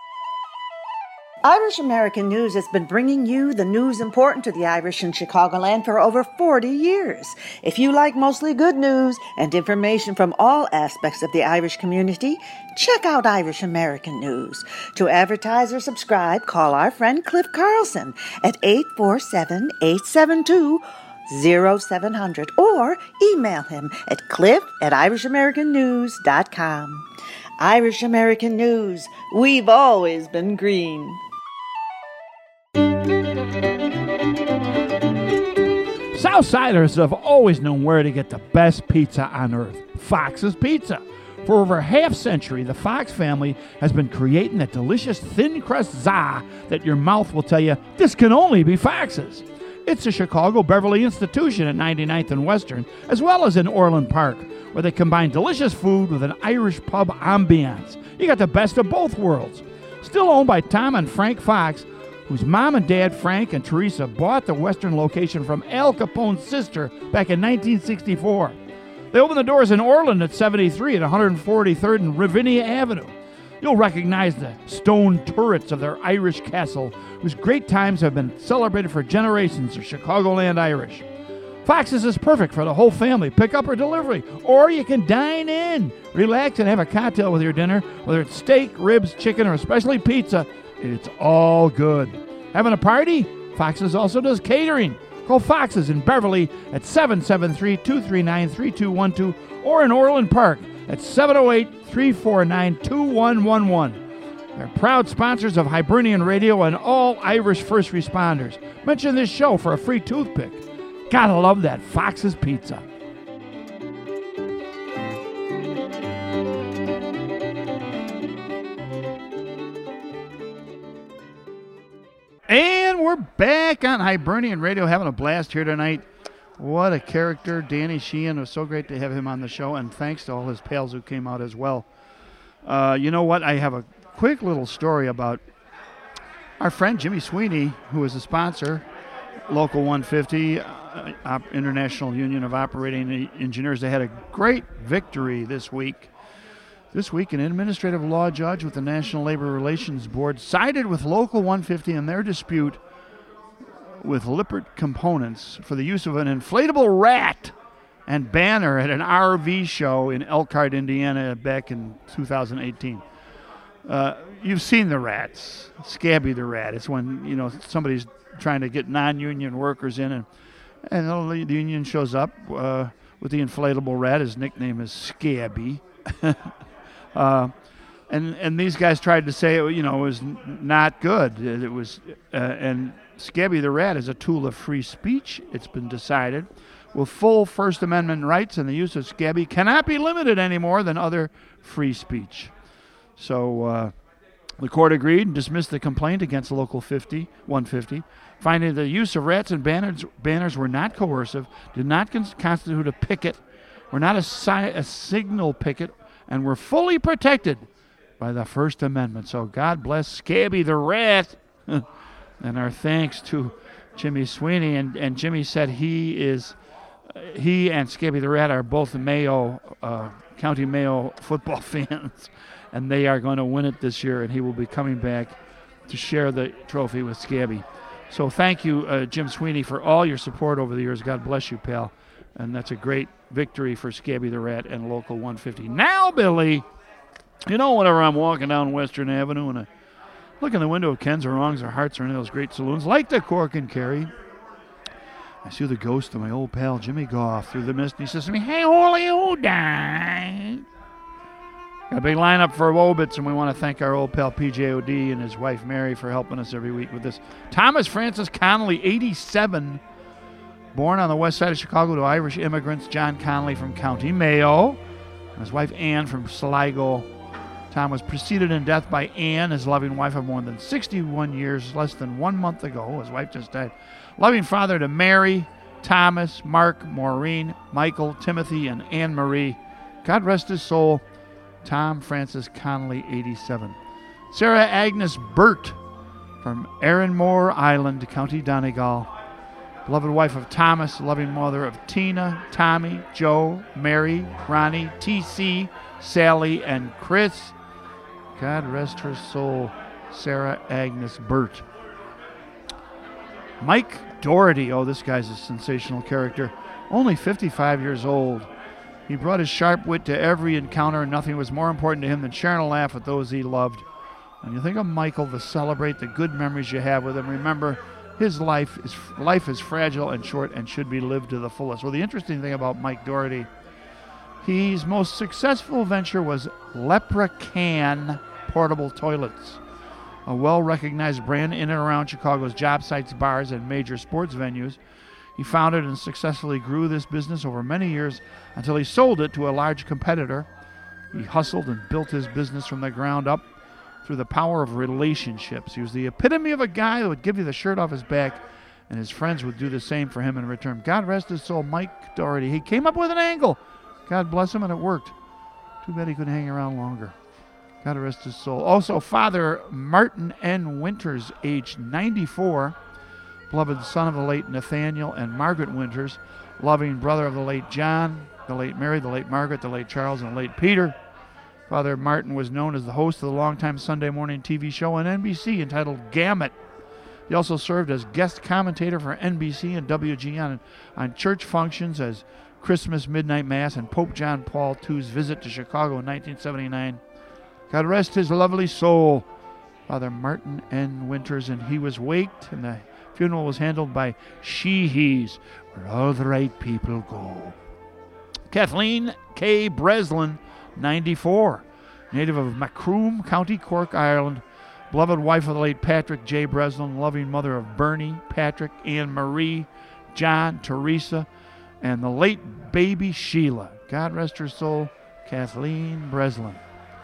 Irish American News has been bringing you the news important to the Irish in Chicagoland for over 40 years. If you like mostly good news and information from all aspects of the Irish community, check out Irish American News. To advertise or subscribe, call our friend Cliff Carlson at 847-872-0700 or email him at cliff@irishamericannews.com. Irish American News, we've always been green. Southsiders have always known where to get the best pizza on earth, Fox's Pizza. For over half a century, the Fox family has been creating that delicious thin crust za that your mouth will tell you, this can only be Fox's. It's a Chicago Beverly institution at 99th and Western, as well as in Orland Park, where they combine delicious food with an Irish pub ambiance. You got the best of both worlds. Still owned by Tom and Frank Fox, whose mom and dad, Frank and Teresa, bought the Western location from Al Capone's sister back in 1964. They opened the doors in Orland at 73 at 143rd and Ravinia Avenue. You'll recognize the stone turrets of their Irish castle, whose great times have been celebrated for generations of Chicagoland Irish. Fox's is perfect for the whole family, pickup or delivery, or you can dine in, relax and have a cocktail with your dinner, whether it's steak, ribs, chicken, or especially pizza. It's all good. Having a party? Fox's also does catering. Call Fox's in Beverly at 773-239-3212 or in Orland Park at 708-349-2111. They're proud sponsors of Hibernian Radio and all Irish first responders. Mention this show for a free toothpick. Gotta love that Fox's Pizza. And we're back on Hibernian Radio, having a blast here tonight. What a character, Danny Sheehan. It was so great to have him on the show, and thanks to all his pals who came out as well. You know what? I have a quick little story about our friend Jimmy Sweeney, who is a sponsor, Local 150, International Union of Operating Engineers. They had a great victory this week. This week, an administrative law judge with the National Labor Relations Board sided with Local 150 in their dispute with Lippert Components for the use of an inflatable rat and banner at an RV show in Elkhart, Indiana, back in 2018. You've seen the rats, Scabby the rat. It's when somebody's trying to get non-union workers in, and the union shows up with the inflatable rat. His nickname is Scabby. And these guys tried to say it was not good. It was and Scabby the Rat is a tool of free speech. It's been decided with full First Amendment rights, and the use of Scabby cannot be limited any more than other free speech. So the court agreed and dismissed the complaint against Local 150, finding the use of rats and banners were not coercive, did not constitute a picket, were not a signal picket, and were fully protected by the First Amendment. So God bless Scabby the Rat. And our thanks to Jimmy Sweeney. And Jimmy said he and Scabby the Rat are both Mayo, County Mayo football fans. And they are going to win it this year. And he will be coming back to share the trophy with Scabby. So thank you, Jim Sweeney, for all your support over the years. God bless you, pal. And that's a great victory for Scabby the Rat and Local 150. Now, Billy, whenever I'm walking down Western Avenue and I look in the window of Ken's or Wrongs or Hearts or any of those great saloons, like the Cork and Kerry, I see the ghost of my old pal Jimmy Goff through the mist, and he says to me, "Hey, Holy, who died?" Got a big lineup for obits, and we want to thank our old pal PJOD and his wife Mary for helping us every week with this. Thomas Francis Connolly, 87, born on the west side of Chicago to Irish immigrants. John Connolly from County Mayo, and his wife Ann from Sligo. Tom was preceded in death by Ann, his loving wife of more than 61 years, less than 1 month ago. His wife just died. Loving father to Mary, Thomas, Mark, Maureen, Michael, Timothy, and Anne Marie. God rest his soul. Tom Francis Connolly, 87. Sarah Agnes Burt from Erinmore Island, County Donegal. Beloved wife of Thomas, loving mother of Tina, Tommy, Joe, Mary, Ronnie, TC, Sally, and Chris. God rest her soul, Sarah Agnes Burt. Mike Doherty, this guy's a sensational character, only 55 years old. He brought his sharp wit to every encounter, and nothing was more important to him than sharing a laugh with those he loved. When you think of Michael, to celebrate the good memories you have with him, remember his life is fragile and short and should be lived to the fullest. Well, the interesting thing about Mike Doherty, his most successful venture was Leprechaun portable toilets, a well-recognized brand in and around Chicago's job sites, bars, and major sports venues. He founded and successfully grew this business over many years until he sold it to a large competitor. He hustled and built his business from the ground up through the power of relationships. He was the epitome of a guy that would give you the shirt off his back, and his friends would do the same for him in return. God rest his soul, Mike Doherty. He came up with an angle. God bless him, and it worked. Too bad he couldn't hang around longer. God rest his soul. Also, Father Martin N. Winters, age 94, beloved son of the late Nathaniel and Margaret Winters, loving brother of the late John, the late Mary, the late Margaret, the late Charles, and the late Peter. Father Martin was known as the host of the longtime Sunday morning TV show on NBC entitled Gamut. He also served as guest commentator for NBC and WGN on church functions as Christmas Midnight Mass and Pope John Paul II's visit to Chicago in 1979. God rest his lovely soul, Father Martin N. Winters, and he was waked, and the funeral was handled by Sheehy's, where all the right people go. Kathleen K. Breslin, 94, native of Macroom, County Cork, Ireland, beloved wife of the late Patrick J. Breslin, loving mother of Bernie, Patrick, Anne Marie, John, Teresa, and the late baby Sheila. God rest her soul, Kathleen Breslin.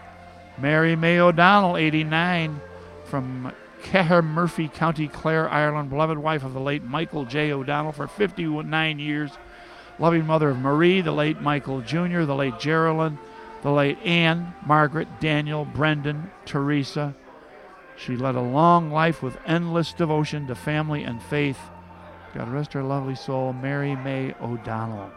Mary May O'Donnell, 89, from Cahir Murphy, County Clare, Ireland, beloved wife of the late Michael J. O'Donnell for 59 years, loving mother of Marie, the late Michael Jr., the late Geraldine, the late Anne, Margaret, Daniel, Brendan, Teresa. She led a long life with endless devotion to family and faith. God rest her lovely soul, Mary May O'Donnell.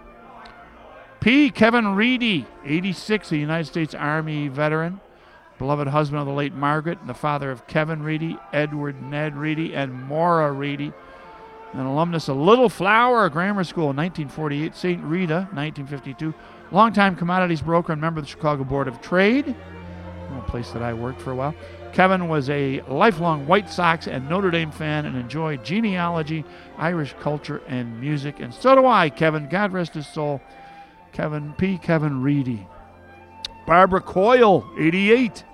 P. Kevin Reedy, 86, a United States Army veteran, beloved husband of the late Margaret, and the father of Kevin Reedy, Edward Ned Reedy, and Maura Reedy. An alumnus of Little Flower Grammar School in 1948, St. Rita, 1952. Longtime commodities broker and member of the Chicago Board of Trade, a place that I worked for a while. Kevin was a lifelong White Sox and Notre Dame fan and enjoyed genealogy, Irish culture, and music. And so do I, Kevin. God rest his soul. Kevin Reedy. Barbara Coyle, 88,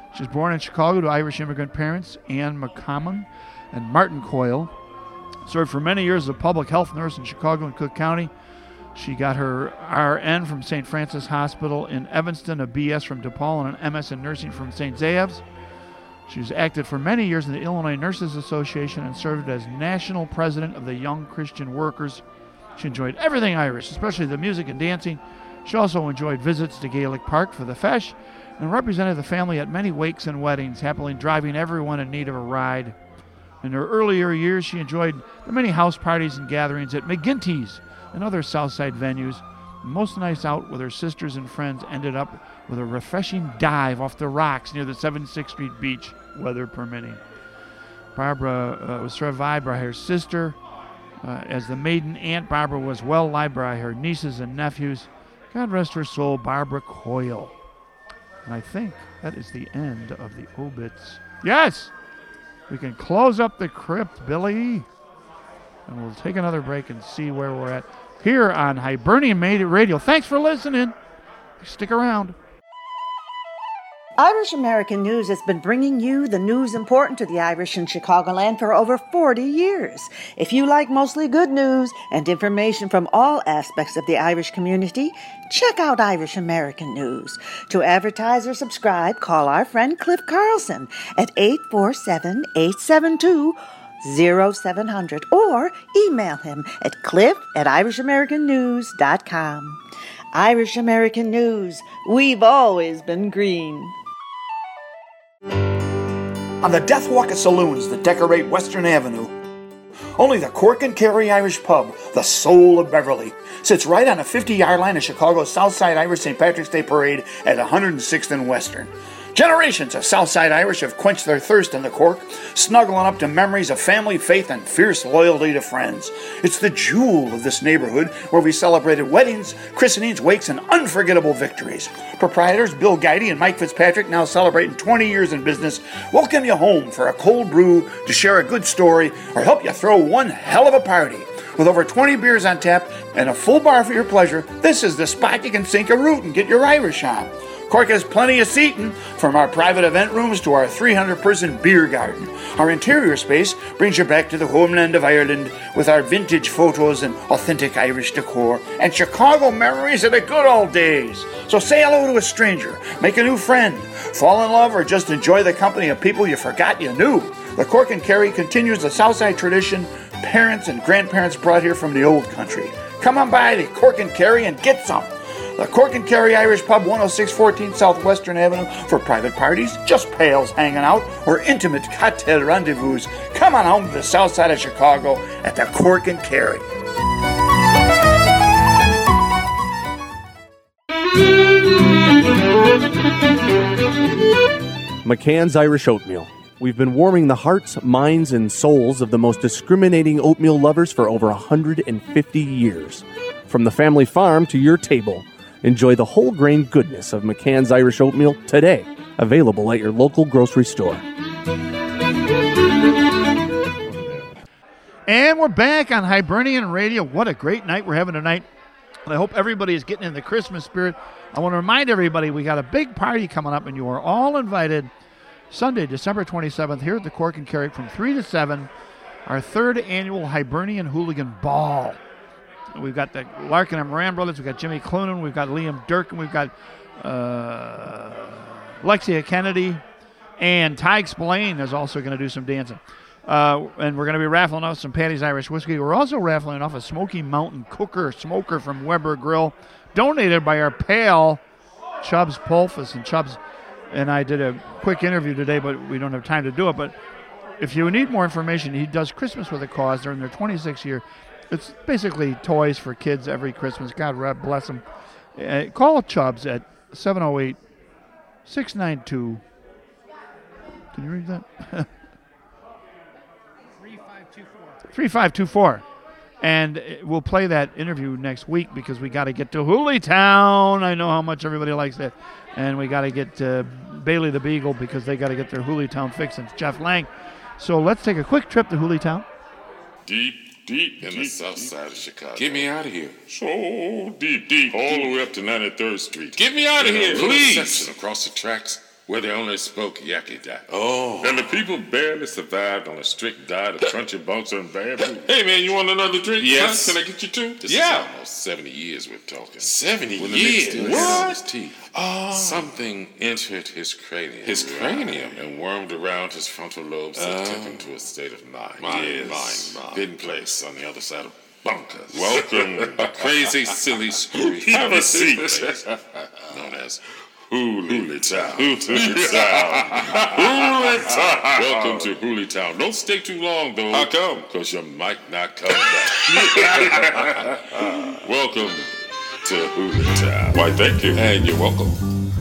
She was born in Chicago to Irish immigrant parents, Anne McCommon and Martin Coyle. Served for many years as a public health nurse in Chicago and Cook County. She got her RN from St. Francis Hospital in Evanston, a BS from DePaul, and an MS in nursing from St. Zave's. She was active for many years in the Illinois Nurses Association and served as national president of the Young Christian Workers. She enjoyed everything Irish, especially the music and dancing. She also enjoyed visits to Gaelic Park for the fesh and represented the family at many wakes and weddings, happily driving everyone in need of a ride. In her earlier years, she enjoyed the many house parties and gatherings at McGinty's and other Southside venues. Most nights out with her sisters and friends ended up with a refreshing dive off the rocks near the 76th Street beach, weather permitting. Barbara was survived by her sister. As the maiden aunt, Barbara was well liked by her nieces and nephews. God rest her soul, Barbara Coyle. And I think that is the end of the obits. Yes! We can close up the crypt, Billy. And we'll take another break and see where we're at here on Hibernian Radio. Thanks for listening. Stick around. Irish American News has been bringing you the news important to the Irish in Chicagoland for over 40 years. If you like mostly good news and information from all aspects of the Irish community, check out Irish American News. To advertise or subscribe, call our friend Cliff Carlson at 847-872-0700 or email him at cliff@irishamericannews.com. Irish American News, we've always been green. On the Death Walk of saloons that decorate Western Avenue, only the Cork and Kerry Irish Pub, the soul of Beverly, sits right on a 50-yard line of Chicago's Southside Irish St. Patrick's Day Parade at 106th and Western. Generations of Southside Irish have quenched their thirst in the Cork, snuggling up to memories of family, faith, and fierce loyalty to friends. It's the jewel of this neighborhood where we celebrated weddings, christenings, wakes, and unforgettable victories. Proprietors Bill Guidey and Mike Fitzpatrick, now celebrating 20 years in business, welcome you home for a cold brew, to share a good story, or help you throw one hell of a party. With over 20 beers on tap and a full bar for your pleasure, this is the spot you can sink a root and get your Irish on. Cork has plenty of seating, from our private event rooms to our 300-person beer garden. Our interior space brings you back to the homeland of Ireland with our vintage photos and authentic Irish decor and Chicago memories of the good old days. So say hello to a stranger, make a new friend, fall in love, or just enjoy the company of people you forgot you knew. The Cork and Kerry continues the Southside tradition parents and grandparents brought here from the old country. Come on by to Cork and Kerry and get some. The Cork and Kerry Irish Pub, 10614 Southwestern Avenue, for private parties, just pals hanging out, or intimate cocktail rendezvous. Come on home to the south side of Chicago at the Cork and Kerry. McCann's Irish Oatmeal. We've been warming the hearts, minds, and souls of the most discriminating oatmeal lovers for over 150 years. From the family farm to your table, enjoy the whole grain goodness of McCann's Irish Oatmeal today. Available at your local grocery store. And we're back on Hibernian Radio. What a great night we're having tonight. And I hope everybody is getting in the Christmas spirit. I want to remind everybody we got a big party coming up, and you are all invited Sunday, December 27th, here at the Cork and Kerry from 3 to 7, our third annual Hibernian Hooligan Ball. We've got the Larkin and Moran brothers. We've got Jimmy Cloonan. We've got Liam Durkin. We've got Lexia Kennedy. And Ty Spillane is also going to do some dancing. And we're going to be raffling off some Patty's Irish Whiskey. We're also raffling off a Smoky Mountain smoker from Weber Grill, donated by our pal, Chubbs Polfus. And Chubbs and I did a quick interview today, but we don't have time to do it. But if you need more information, he does Christmas with a Cause. They're in their 26th year. It's basically toys for kids every Christmas. God bless them. Call Chubbs at 708-692. Can you read that? 3524. And we'll play that interview next week because we got to get to Hooleytown. I know how much everybody likes that. And we got to get Bailey the Beagle because they got to get their Hooleytown fix. And Jeff Lang. So let's take a quick trip to Hooleytown. Deep in the south side of Chicago. Get me out of here. So deep, all the way up to 93rd Street. Get me out of here, please. Section across the tracks where they only spoke Yakidaki. Oh. And the people barely survived on a strict diet of crunchy bunks and bamboo. Hey, man, you want another drink? Yes. Can I get you two? This is almost 70 years we're talking. 70 When the Nick years? still had on his What? teeth, Oh. something entered his cranium. His cranium? And wormed around his frontal lobes and took him to a state of mind. Mind. Hidden place on the other side of bunkers. Welcome. Crazy, silly, screwy. Have a seat. place known as Hooley Town. Welcome to Hooley Town. Don't stay too long, though. How come? Because you might not come back. Welcome to Hooley Town. Why, thank you. And you're welcome.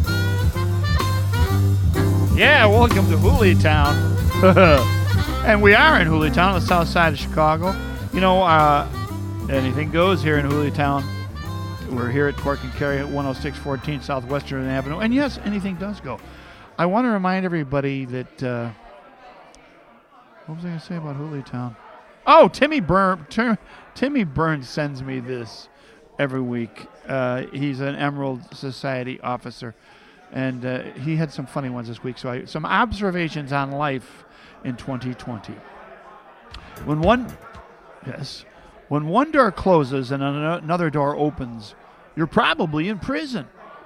Yeah, welcome to Hooley Town. And we are in Hooley Town, on the south side of Chicago. You know, anything goes here in Hooley Town. We're here at Cork and Kerry at 10614 Southwestern Avenue. And yes, anything does go. I want to remind everybody that, what was I going to say about Hooley Town? Oh, Timmy Burns sends me this every week. He's an Emerald Society officer. And he had some funny ones this week. So some observations on life in 2020. When one door closes and another door opens, you're probably in prison.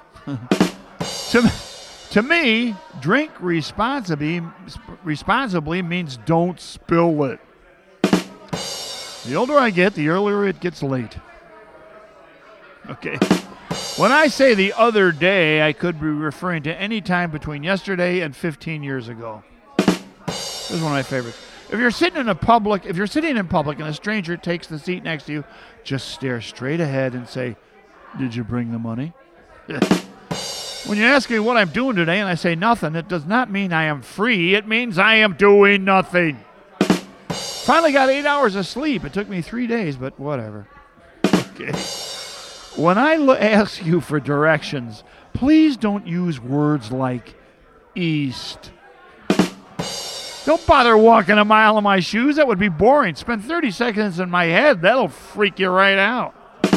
To me, drink responsibly means don't spill it. The older I get, the earlier it gets late. Okay. When I say the other day, I could be referring to any time between yesterday and 15 years ago. This is one of my favorites. If you're sitting in public and a stranger takes the seat next to you, just stare straight ahead and say, "Did you bring the money?" When you ask me what I'm doing today and I say nothing, it does not mean I am free. It means I am doing nothing. Finally got 8 hours of sleep. It took me 3 days, but whatever. Okay. When I ask you for directions, please don't use words like east. Don't bother walking a mile in my shoes. That would be boring. Spend 30 seconds in my head. That'll freak you right out.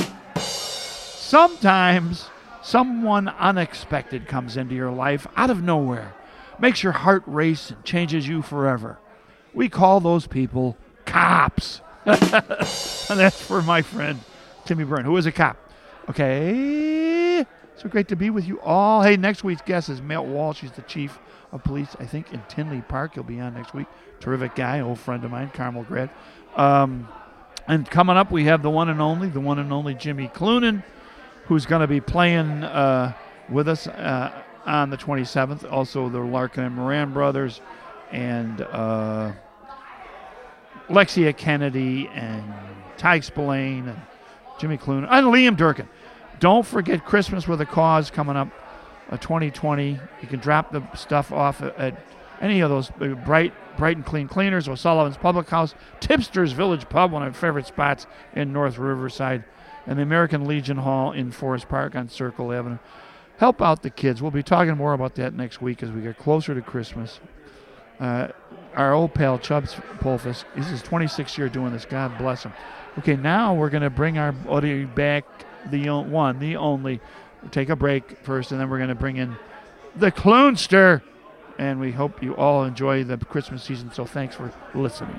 Sometimes someone unexpected comes into your life out of nowhere, makes your heart race and changes you forever. We call those people cops. And that's for my friend Timmy Byrne, who is a cop. Okay, so great to be with you all. Hey, next week's guest is Milt Walsh. He's the chief of police, I think, in Tinley Park. He'll be on next week. Terrific guy, old friend of mine, Carmel grad. And coming up, we have the one and only Jimmy Cloonan, who's going to be playing with us on the 27th. Also, the Larkin and Moran brothers, and Lexia Kennedy, and Ty Spillane, and Jimmy Cloonan, and Liam Durkin. Don't forget Christmas with a Cause coming up, 2020. You can drop the stuff off at any of those Bright and Clean Cleaners, O'Sullivan's Public House, Tipster's Village Pub, one of my favorite spots in North Riverside, and the American Legion Hall in Forest Park on Circle Avenue. Help out the kids. We'll be talking more about that next week as we get closer to Christmas. Our old pal Chubbs Polfus, this is his 26th year doing this. God bless him. Okay, now we're going to bring our buddy back, the only. We'll take a break first, and then we're going to bring in the Cloonster. And we hope you all enjoy the Christmas season, so thanks for listening.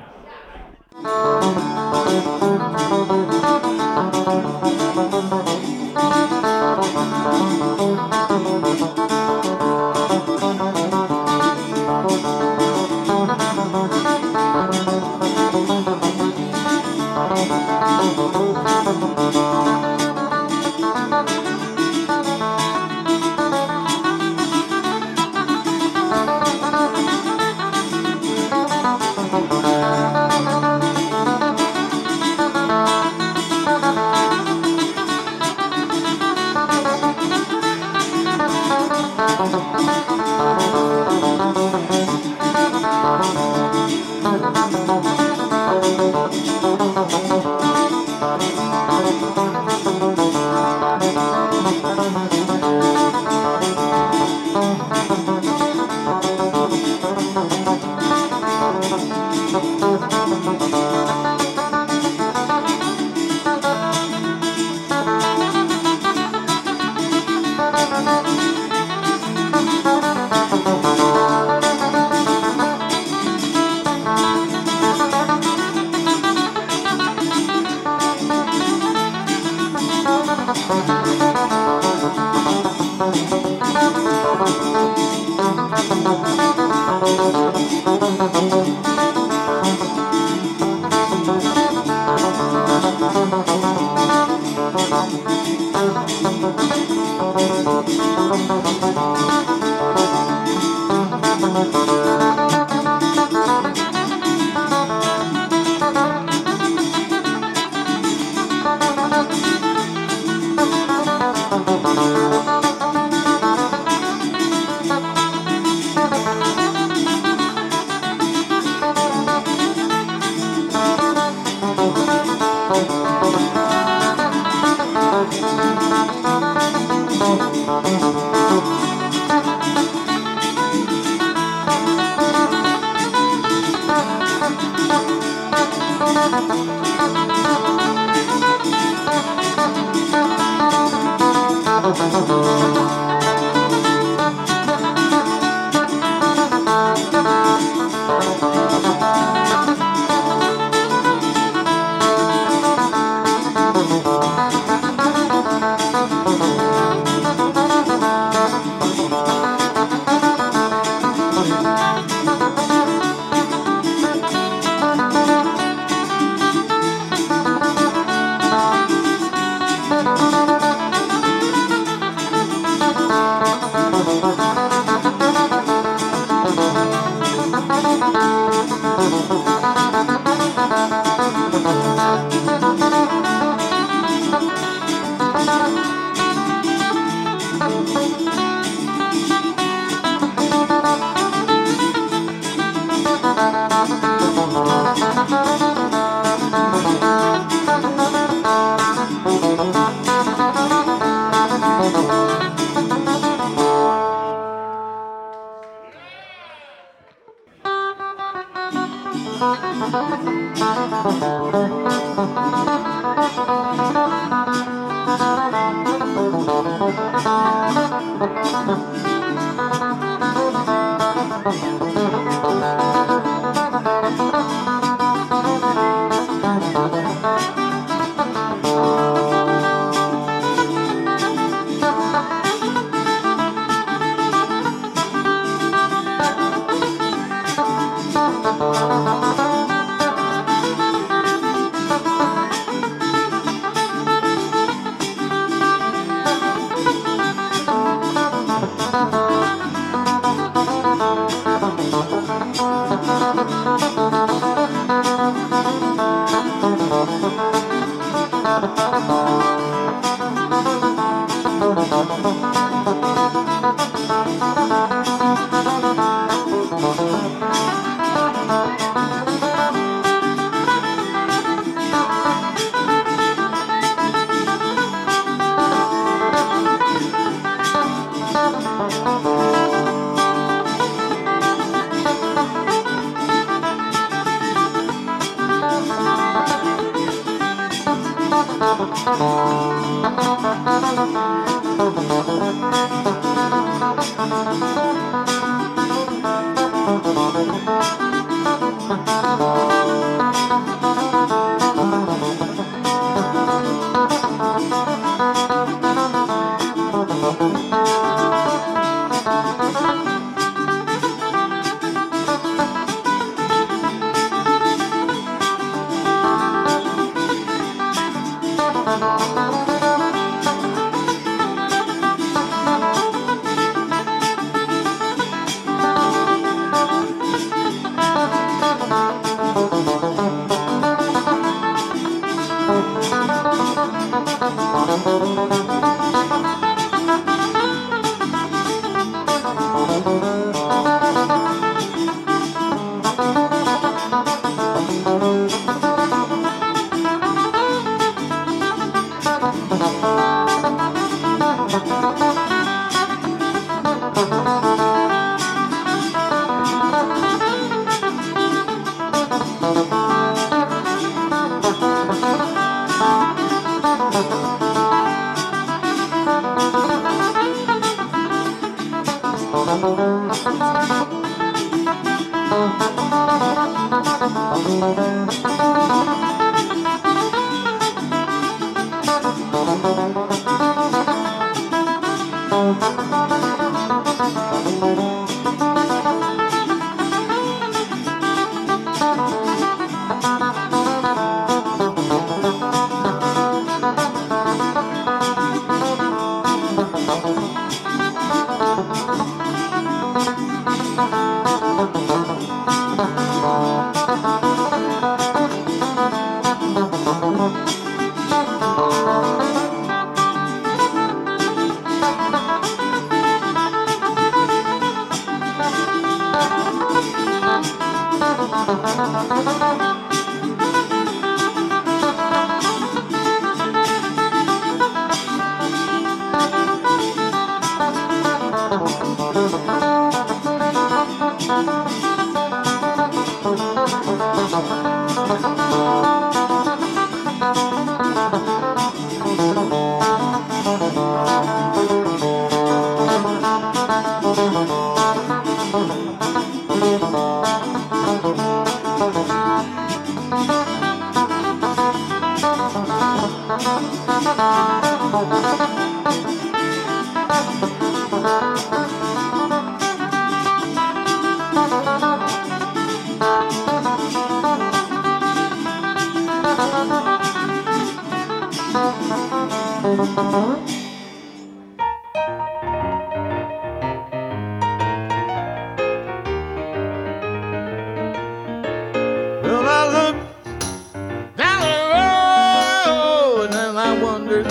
Well, I looked down the road and I wondered,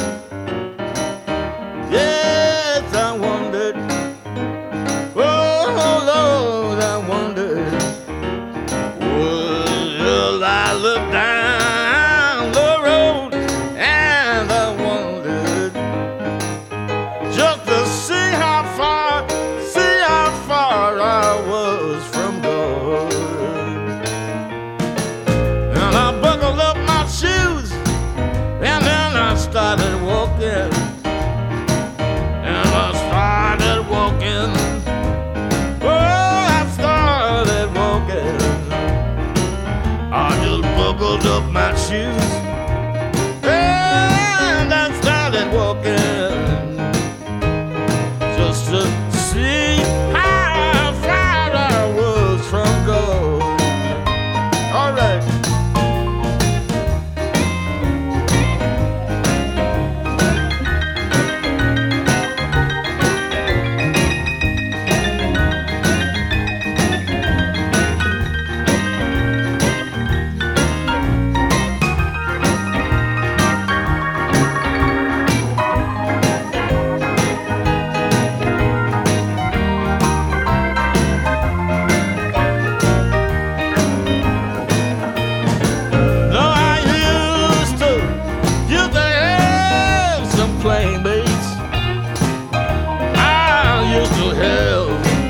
yes, I wondered, oh Lord, I wondered, well, I looked down the road and I wondered, just to see how far I was from God. And I buckled up my shoes, and then I started walking. And I started walking. Oh, I started walking. I just buckled up my shoes, and I started walking. Just to see how far I was from God. All right. No, I used to have some playmates. I used to have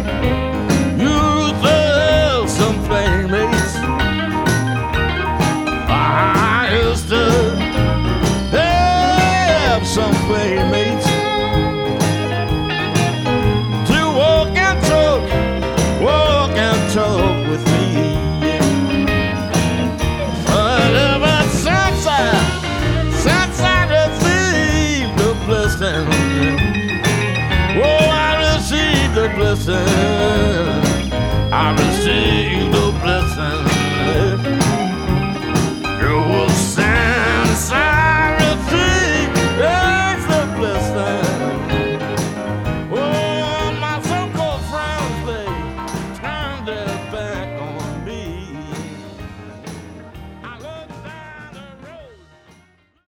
some playmates. I used to have some playmates to walk and talk with me. But ever since I received the blessing, oh, I received the blessing.